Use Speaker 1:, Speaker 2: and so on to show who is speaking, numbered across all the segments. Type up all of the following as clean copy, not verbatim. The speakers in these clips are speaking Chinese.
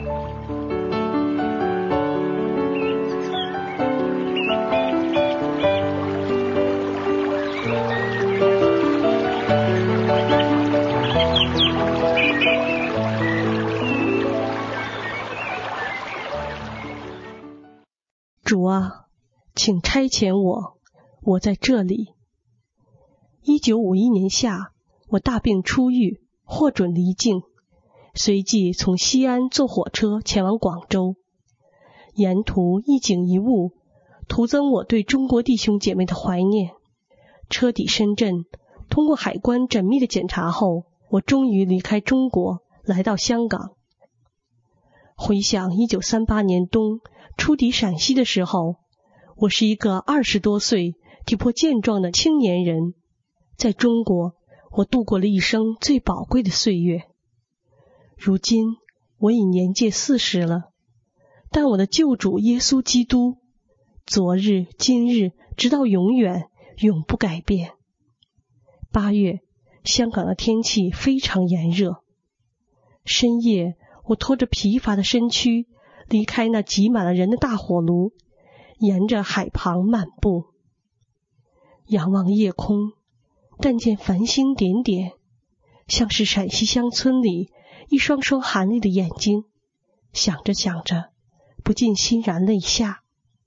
Speaker 1: 主啊，请差遣我，我在这里。1951年夏，我大病初愈，获准离境，随即从西安坐火车前往广州。沿途一景一物，徒增我对中国弟兄姐妹的怀念。车抵深圳，通过海关缜密的检查后，我终于离开中国，来到香港。回想1938年冬初抵陕西的时候，我是一个20多岁、体魄健壮的青年人。在中国，我度过了一生最宝贵的岁月。如今，我已年届40了，但我的救主耶稣基督，昨日、今日，直到永远，永不改变。8月，香港的天气非常炎热。深夜，我拖着疲乏的身躯，离开那挤满了人的大火炉，沿着海旁漫步。仰望夜空，但见繁星点点，像是陕西乡村里一双双含泪的眼睛。想着想着，不禁欣然泪下。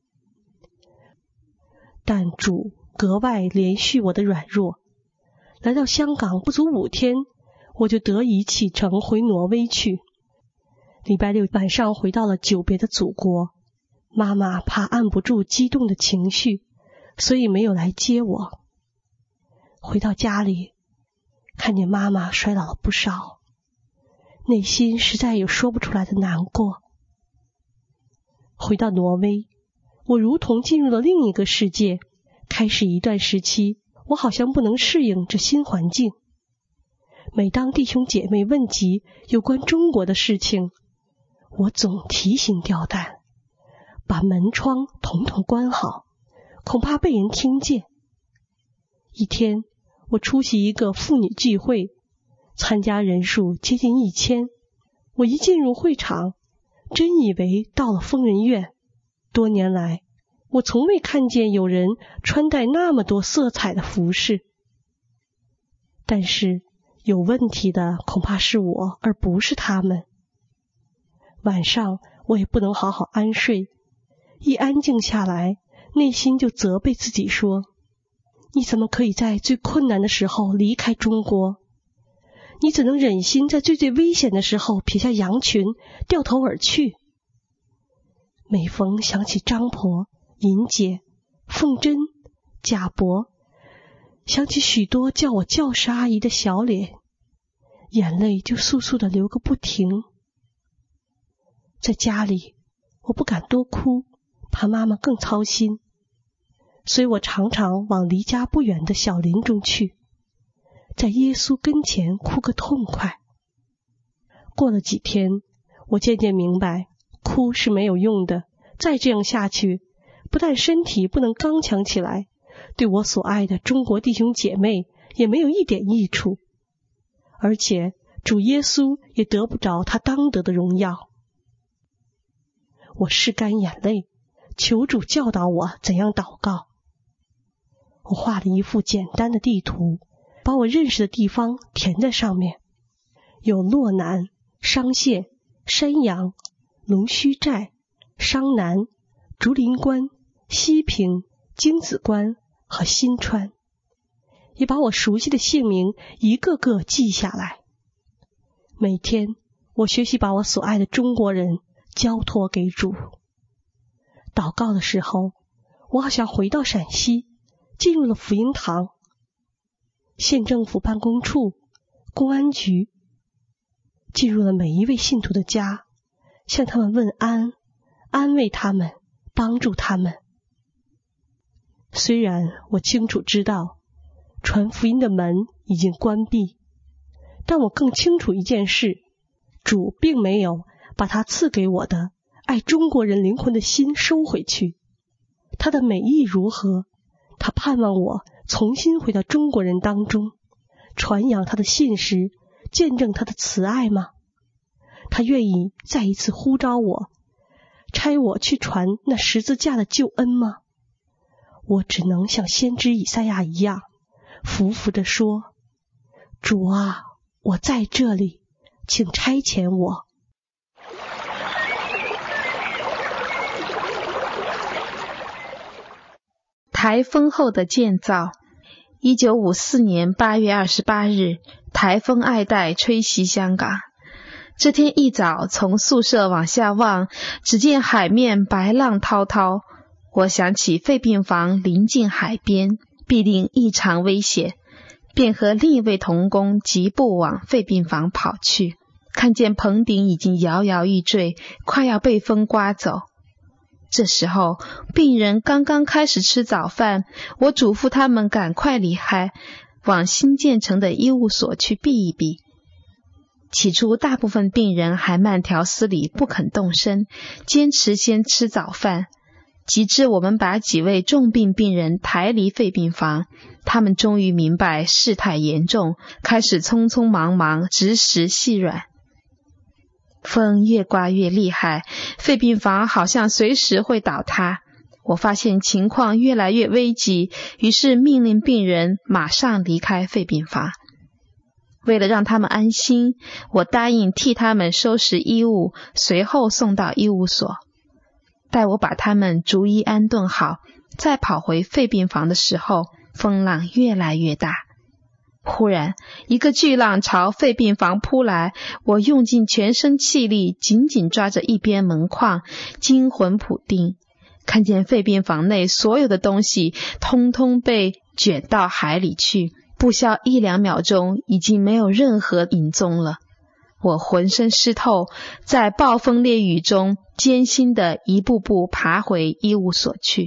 Speaker 1: 但主格外怜恤我的软弱。来到香港不足5天，我就得以启程回挪威去。礼拜六晚上回到了久别的祖国，妈妈怕按不住激动的情绪，所以没有来接我。回到家里，看见妈妈衰老了不少，内心实在有说不出来的难过。回到挪威，我如同进入了另一个世界，开始一段时期，我好像不能适应这新环境。每当弟兄姐妹问及有关中国的事情，我总提心吊胆，把门窗统统关好，恐怕被人听见。一天，我出席一个妇女聚会，参加人数接近1000。我一进入会场，真以为到了疯人院。多年来，我从未看见有人穿戴那么多色彩的服饰。但是有问题的恐怕是我，而不是他们。晚上我也不能好好安睡，一安静下来，内心就责备自己说，你怎么可以在最困难的时候离开中国？你怎能忍心在最危险的时候撇下羊群，掉头而去？每逢想起张婆、银姐、凤珍、贾伯，想起许多叫我教师阿姨的小脸，眼泪就簌簌地流个不停。在家里，我不敢多哭，怕妈妈更操心，所以我常常往离家不远的小林中去，在耶稣跟前哭个痛快。过了几天，我渐渐明白，哭是没有用的，再这样下去，不但身体不能刚强起来，对我所爱的中国弟兄姐妹也没有一点益处，而且主耶稣也得不着他当得的荣耀。我拭干眼泪，求主教导我怎样祷告。我画了一幅简单的地图，把我认识的地方填在上面，有洛南、商县、山阳、龙须寨、商南、竹林关、西平、京子关和新川，也把我熟悉的姓名一个个记下来。每天我学习把我所爱的中国人交托给主。祷告的时候，我好像回到陕西，进入了福音堂、县政府办公处、公安局，进入了每一位信徒的家，向他们问安，安慰他们，帮助他们。虽然我清楚知道传福音的门已经关闭，但我更清楚一件事，主并没有把他赐给我的爱中国人灵魂的心收回去。他的美意如何？他盼望我重新回到中国人当中，传扬他的信实，见证他的慈爱吗？ 他愿意再一次呼召我，差我去传那十字架的救恩吗？我只能像先知以赛亚一样，服服地说：主啊，我在这里，请差遣我。
Speaker 2: 台风后的建造。1954年8月28日，台风爱戴吹袭香港。这天一早，从宿舍往下望，只见海面白浪滔滔。我想起肺病房临近海边，必定异常危险，便和另一位同工疾步往肺病房跑去。看见棚顶已经摇摇欲坠，快要被风刮走。这时候，病人刚刚开始吃早饭，我嘱咐他们赶快离开，往新建成的医务所去避一避。起初，大部分病人还慢条斯理不肯动身，坚持先吃早饭。及至我们把几位重病病人抬离肺病房，他们终于明白事态严重，开始匆匆忙忙直食细软。风越刮越厉害，肺病房好像随时会倒塌。我发现情况越来越危急，于是命令病人马上离开肺病房。为了让他们安心，我答应替他们收拾衣物，随后送到医务所。待我把他们逐一安顿好，再跑回肺病房的时候，风浪越来越大。忽然，一个巨浪朝肺病房扑来，我用尽全身气力，紧紧抓着一边门框，惊魂甫定，看见肺病房内所有的东西通通被卷到海里去，不消1-2秒钟，已经没有任何影踪了。我浑身湿透，在暴风烈雨中艰辛地一步步爬回医务所去。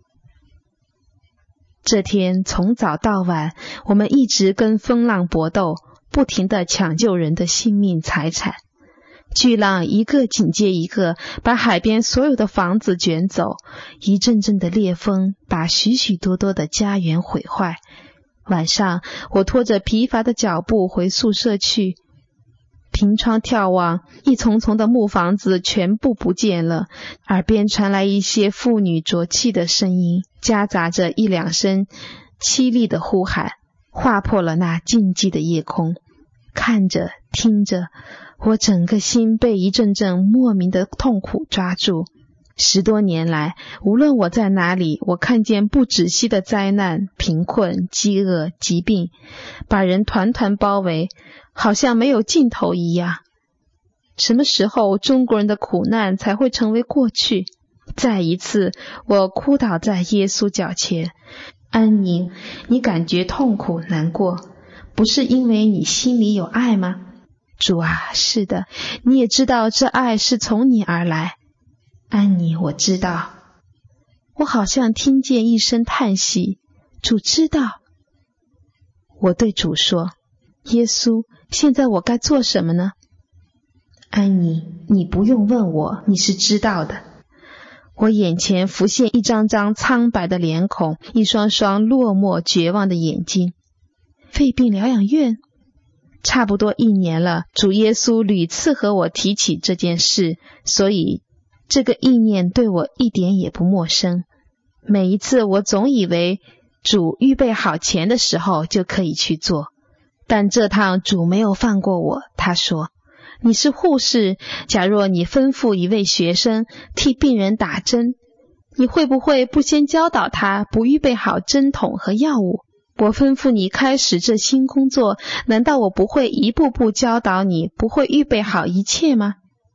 Speaker 2: 这天从早到晚，我们一直跟风浪搏斗，不停地抢救人的性命财产。巨浪一个紧接一个，把海边所有的房子卷走，一阵阵的烈风把许许多多的家园毁坏。晚上，我拖着疲乏的脚步回宿舍去，凭窗眺望，一丛丛的木房子全部不见了，耳边传来一些妇女浊气的声音，夹杂着1-2声凄厉的呼喊，划破了那静寂的夜空。看着听着，我整个心被一阵阵莫名的痛苦抓住。10多年来，无论我在哪里，我看见不止息的灾难、贫困、饥饿、疾病，把人团团包围，好像没有尽头一样。什么时候中国人的苦难才会成为过去？再一次，我哭倒在耶稣脚前。安妮，你感觉痛苦难过，不是因为你心里有爱吗？主啊，是的，你也知道这爱是从你而来。安妮，我知道。我好像听见一声叹息，主知道。我对主说，耶稣，现在我该做什么呢？安妮，你不用问我，你是知道的。我眼前浮现一张张苍白的脸孔，一双双落寞绝望的眼睛。肺病疗养院？差不多1年了，主耶稣屡次和我提起这件事，所以这个意念对我一点也不陌生。每一次我总以为主预备好钱的时候就可以去做，但这趟主没有放过我。他说，你是护士，假若你吩咐一位学生替病人打针，你会不会不先教导他不预备好针筒和药物？我吩咐你开始这新工作，难道我不会一步步教导你，不会预备好一切吗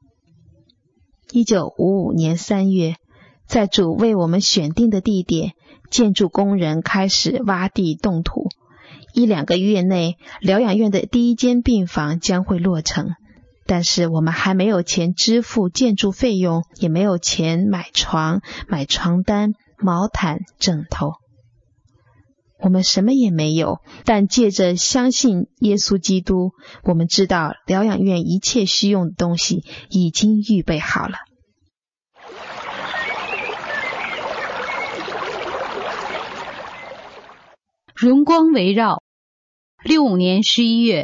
Speaker 2: ？1955年3月，在主为我们选定的地点，建筑工人开始挖地动土。1-2个月内，疗养院的第1间病房将会落成，但是我们还没有钱支付建筑费用，也没有钱买床、买床单、毛毯、枕头。我们什么也没有，但借着相信耶稣基督，我们知道疗养院一切需用的东西已经预备好了。
Speaker 3: 荣光围绕。65年11月，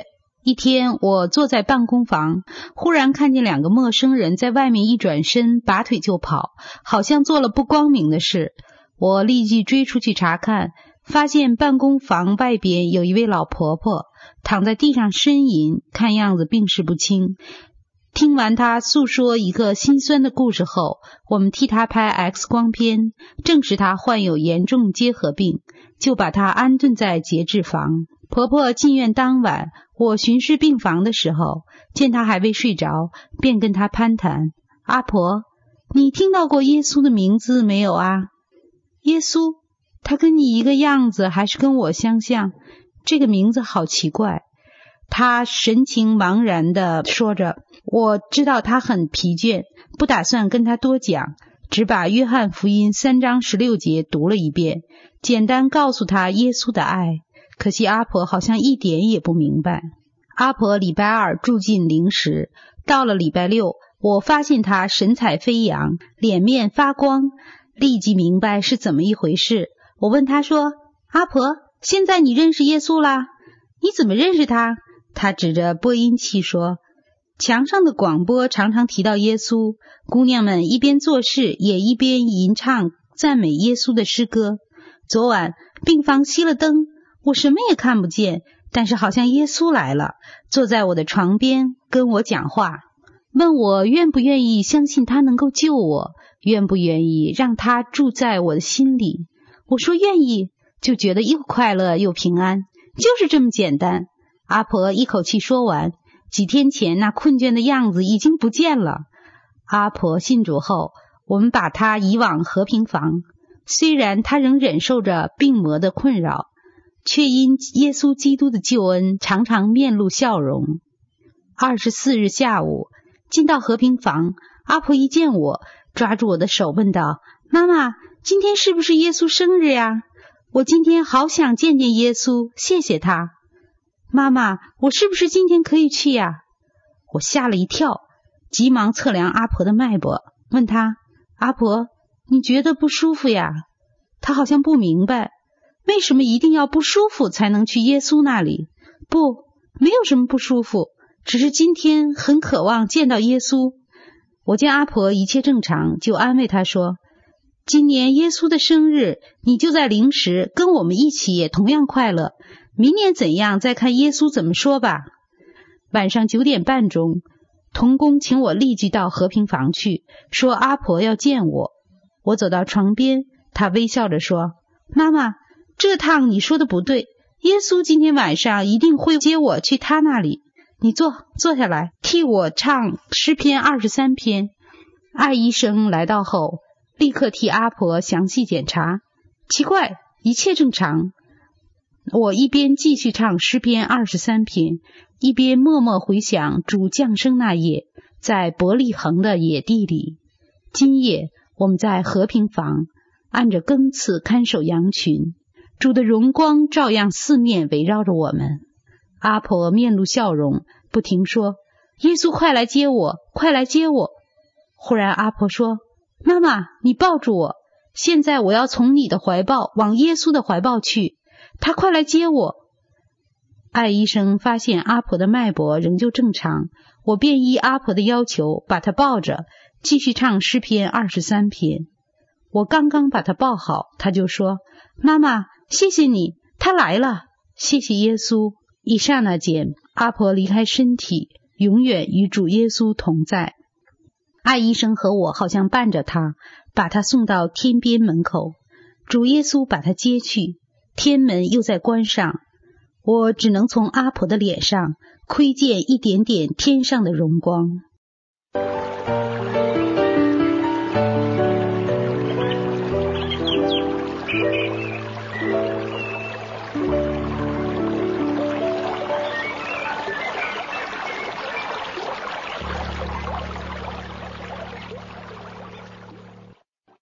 Speaker 3: 一天，我坐在办公房，忽然看见2个陌生人在外面一转身，拔腿就跑，好像做了不光明的事。我立即追出去查看，发现办公房外边有一位老婆婆躺在地上呻吟，看样子病势不轻。听完她诉说一个心酸的故事后，我们替她拍 X 光片，证实她患有严重结核病，就把她安顿在节制房。婆婆进院当晚，我巡视病房的时候，见她还未睡着，便跟她攀谈：阿婆，你听到过耶稣的名字没有啊？耶稣，他跟你一个样子，还是跟我相像？这个名字好奇怪。她神情茫然地说着。我知道她很疲倦，不打算跟她多讲，只把约翰福音3章16节读了一遍，简单告诉她耶稣的爱。可惜阿婆好像一点也不明白。阿婆礼拜2住进灵时，到了礼拜6，我发现她神采飞扬，脸面发光，立即明白是怎么一回事。我问她说：阿婆，现在你认识耶稣啦？你怎么认识他？她指着播音器说：墙上的广播常常提到耶稣，姑娘们一边做事也一边吟唱赞美耶稣的诗歌。昨晚病房熄了灯，我什么也看不见，但是好像耶稣来了，坐在我的床边跟我讲话，问我愿不愿意相信他能够救我，愿不愿意让他住在我的心里。我说愿意，就觉得又快乐又平安，就是这么简单。阿婆一口气说完，几天前那困倦的样子已经不见了。阿婆信主后，我们把她移往和平房，虽然她仍忍受着病魔的困扰，却因耶稣基督的救恩常常面露笑容。24日下午进到和平房，阿婆一见我，抓住我的手问道：妈妈，今天是不是耶稣生日呀？我今天好想见见耶稣，谢谢他。妈妈，我是不是今天可以去呀？我吓了一跳，急忙测量阿婆的脉搏，问她：阿婆，你觉得不舒服呀？她好像不明白，为什么一定要不舒服才能去耶稣那里？不，没有什么不舒服，只是今天很渴望见到耶稣。我见阿婆一切正常，就安慰她说：今年耶稣的生日，你就在灵时跟我们一起也同样快乐，明年怎样再看耶稣怎么说吧。晚上9点半钟，童工请我立即到和平房去，说阿婆要见我。我走到床边，他微笑着说：妈妈，这趟你说的不对，耶稣今天晚上一定会接我去他那里。你坐下来，替我唱诗篇23篇。艾医生来到后，立刻替阿婆详细检查，奇怪，一切正常。我一边继续唱诗篇23篇，一边默默回想主降生那夜，在伯利恒的野地里。今夜我们在和平房，按着更次看守羊群，主的荣光照样四面围绕着我们。阿婆面露笑容，不停说：耶稣快来接我，快来接我。忽然阿婆说：妈妈，你抱住我，现在我要从你的怀抱往耶稣的怀抱去，他快来接我。艾医生发现阿婆的脉搏仍旧正常，我便依阿婆的要求把她抱着，继续唱诗篇23篇。我刚刚把她抱好，她就说：妈妈，谢谢你，他来了，谢谢耶稣。一刹那间，阿婆离开身体，永远与主耶稣同在。艾医生和我好像伴着他，把他送到天边门口，主耶稣把他接去，天门又在关上，我只能从阿婆的脸上窥见一点点天上的荣光。